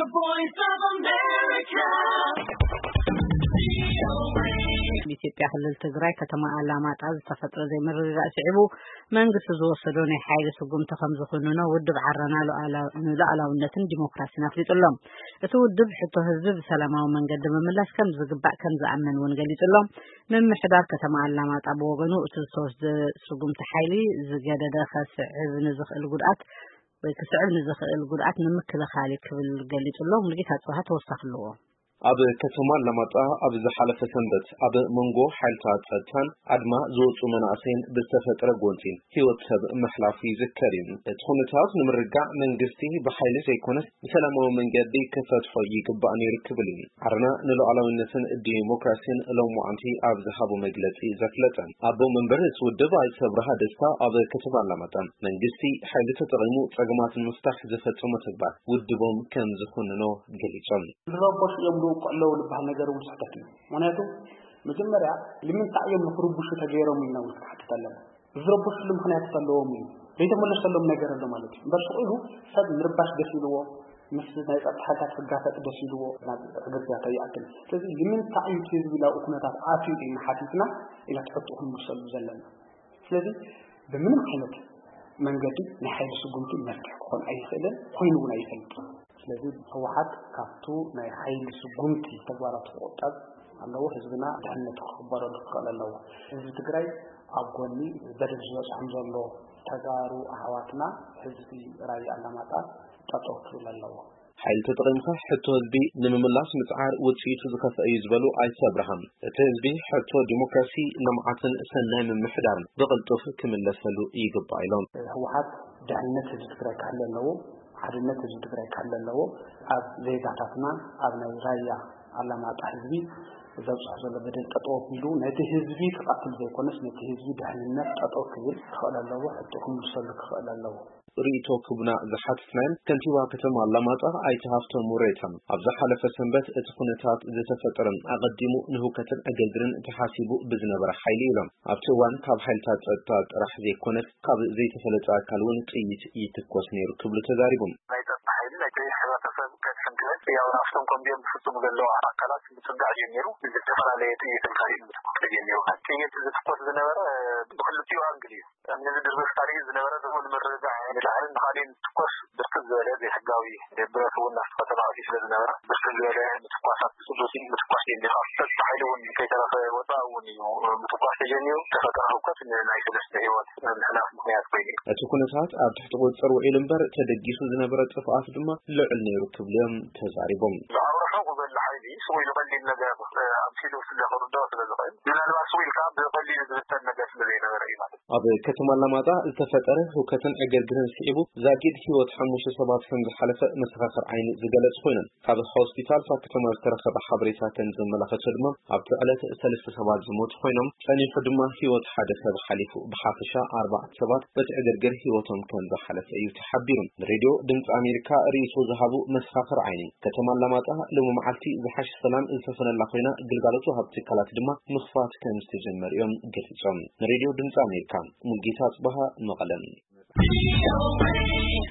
voice of America. ኢትዮጵያ ክልል ትግራይ ከተማ አላማጣ ዝተፈጠረ ዘይምርግጋእ ሲዕቡ መንግስት ዝወሰዶ ናይ ሓይሊ ስጉምቲ ከም ዝኾኑ ነው ውድብ ዓረና ሉዓላውነትን ዲሞክራሲን አፍሊጡሎም እቲ ውድብ ሕቶ ህዝብ ብሰላማዊ መንገዲ ምምላሽ ከም ዝግባእ ከም ዝኣመን እውን ገሊጹሎም ምምሕዳር ከተማ አላማጣ ብወገኑ እቲ ዝተወሰደ ስጉምቲ ሓይሊ ዝገደደ ከስዕብ ንዝኽእል ጉድኣት ንምክልኻል ክብል ገሊጹሎም ንጌታ ጽባህ ተወሳኽልዎ ኣብ ከተማ አላማጣ ኣብ ዝሓለፈ ሰንበት ኣብ መንጎ ሓይልታት ጸጥታን ኣድማ ዝወጹ መናእሰይን ብዝተፈጠረ ጎንፂን ህይወት ሰብ መሕላፉ ይዝከር እዩ። እቲ ኩነታት ንምርጋዕ መንግስቲ ብሓይሊ ዘይኮነስ ብሰላማዊ መንገዲ ክፈትሖ ይግባእ ነይሩ ክብል እዩ። ዓረና ንሉዓላውነትን ዲሞክራሲን ሎሙዓንቲ ኣብ ዝሃቦ መግለጺ ዘፍለጠ ኣቦ መንበር ውድብ ኣይሰብረሃ ደስታ ኣብ ከተማ አላማጣ መንግስቲ ሓይሊ ተጠቒሙ ጸገማትን ምፍታሕ ዝፈጸመ ተግባር ውድቦም ከም ዝኮነኖ ገሊጾም قالوا لبها ነገር ውስጣት ነው ማለት መጀመሪያ ለምን ታየም ፍሩቡሽ ተገይረው ነው ተሐተ ተለም ዝረቡሽ ለምክንያት ተለውም ለተመለስ ተለም ነገር አለ ማለት ነው በርሱሉ ሰብ ምርባሽ ደስይልዎ ምስል ናይ ጸጥታታት ፍጋፈት ደስይልዎ ግርዛታ ያክል ስለዚህ ለምን ታየም ትዝብላ ኡክነታት አፊድ ማሐቲትና ኢላ ተፈጥሁም መስሉ ዘለን ስለዚህ በምንም አይነት መንገድ ለሐይል ስጉምቱ መፍትሄ ሆነ አይሰለን ሆይኑ አይፈልጥም ስለዚህ ህወሓት ካፍቱ ናይ ሓይሊ ስጉምቲ ተግባራት ተቆጣብ ኣለዎ ህዝብና ድሕነት ክኽበረሉ ክኽእል ኣለዎ ህዝቢ ትግራይ ኣብ ጎኒ በደል ዝበፅሖም ዘሎ ተጋሩ ኣሕዋትና ህዝቢ ራያ አላማጣ ጠጠው ክብል ኣለዎ ሓይሊ ተጠቒምካ ሕቶ ህዝቢ ንምምላስ ምጽዓር ውጽኢቱ ዝከፍአ እዩ ዝበሉ ኣይተ አብርሃም እቲ ህዝቢ ሕቶ ዲሞክራሲ ልምዓትን ሰናይ ምምሕዳርን ብቕልጡፍ ክምለሰሉ ይግባእ ኢሎም ህወሓት ድሕነት ህዝቢ ትግራይ ካለ ኣለዎ ሓድነት ህዝቢ ትግራይ ካለ ኣለዎ ኣብ ዜጋታትና ኣብ ናይ ራያ አላማጣ ህዝቢ ዘብጽሕ ዘሎ በደል ጠጠው ቢሉ ነቲ ህዝቢ ተቃትል ዘይኮነስ ነቲ ህዝቢ ድሕነት ጠጠው ክብል ክኽእል ኣለዎ ሕቶ ክምልሰሉ ክኽእል ኣለዎ ሪኢቶ ክቡና ዝሓትትናን ከንቲባ ከተማ አላማጣ ኣይተሃፍቶም ሙሬታም ኣብ ዝሓለፈ ሰንበት እቲ ኩነታት ዝተፈጠረን ኣቐዲሙ ንህውከትን ኣገልግልን ተሓሲቡ ብዝነበረ ሓይሊ ኢሎም ኣብቲ እዋን ካብ ሓይልታት ጸጥታ ጥራሕ ዘይኮነስ ካብ ዘይተፈለጠ ኣካል እውን ጥይት ይትኮስ ነይሩ ክብሉ ተዛሪቦም ያው ራስን ኮምቢየም ፍጹም ገለው አካላት ምጽጋዕ ጀመሩ ዝተፈራለየ ጥይት ካሪም ተጀመሩ ጥይት ዝተቆስ ዝነበረ በክልቲው አንግሊ እነዚህ ድርበስ ታሪክ ዝነበረ ደግሞ ለመረጃ ለሐን ኻሊን ተቆስ ብርክዝ ዘለ ዘህጋዊ ደብረቱና ከተማዊ ስለነበረ ብርክዝ ዘለ ተቆሳት ስለዚህ ተቆስ የሚሆን ተጣይሉን ከይተረፈ ወጣውን ተቆስ ጀመሩ ተፈጠረውከት ናይ ስለስተ ህይወት ለሐላፍ ምክንያት ኮይኑ እቲ ኩነታት ኣብ ትሕቲ ቁጥጥር ውዒል እምበር ተደጊሱ ዝነበረ ጥፋት ድማ ልዕል ነይሩ ክብሎም ተዛሪቦም አውራው በልሐይሊ ሰውይ ለቀሊል ነገር አምሲሉ ስለፈርዶ ስለዘኸል ምናልባት ሰውይ ካብ በቀሊል ዝብተን ነገር ስለዘይነበረ ይማል ኣብ ከተማ አላማጣ ዝተፈጠረ ህውከትን ኣገልግልን ሲዒቡ ዛጊድ ህይወት 5 ሰባት ከም ዝሓለፈ መሰኻኽር ዓይኒ ዝገለጽ ኮይነን ካብ ሆስፒታል ከተማ ዝተረኸበ ሓበሬታ ከም ዘመላኽት ድማ ኣብቲ ዕለት 3 ሰባት ዝሞቱ ኮይኖም ጸኒሑ ድማ ህይወት ሓደ ሰብ ሓሊፉ ብሓፈሻ 4 ሰባት በቲ ኣገልግል ህይወቶም ከም ዝሓለፈ እዩ ተሓቢሩ ሬድዮ ድምጽ ኣሜሪካ ሪኢቶ ዝሃቡ መሰኻኽር ዓይኒ ከተማ አላማጣ ለመዓልቲ ዝሓሽ ሰላም ዝተፈነላ ኮይና ግልጋሎቱ ሃብቲ ካላት ድማ ምኽፋት ከም ዝተጀመረ እዮም ገሊጾም ሬድዮ ድምጽ ኣሜሪካ ሙልጌታ ጽባህ መቐለም